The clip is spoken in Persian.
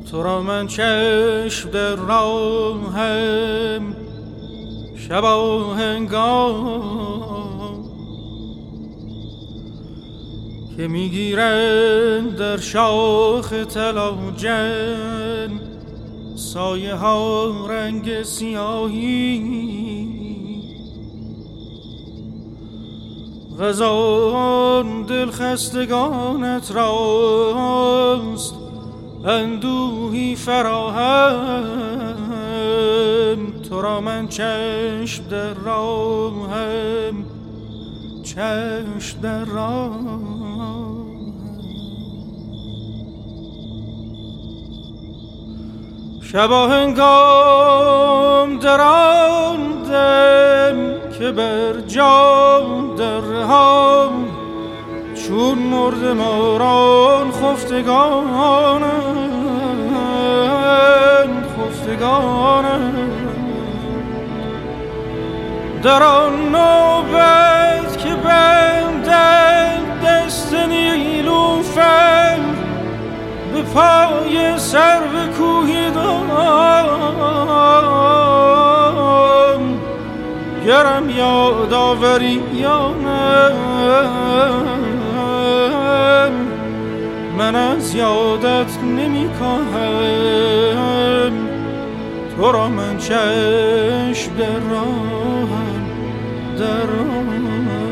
تو را من چشم در راهم شب هنگام که میگیرند در شاخ تلاجن سایه ها رنگ سیاهی غزان دل خستگانت راست اندوهی فراهم تو را من چشم در راهم چشم در راهم شبا هنگام در آن دم که بر جان درهم چون مرد ماران خفتگانند در آن نوبت که بندند دست نیلوفر به پای سرو کوهی دام گرم یادآوری یا نه من از یادت نمی کاهم تو را من چشم در راهم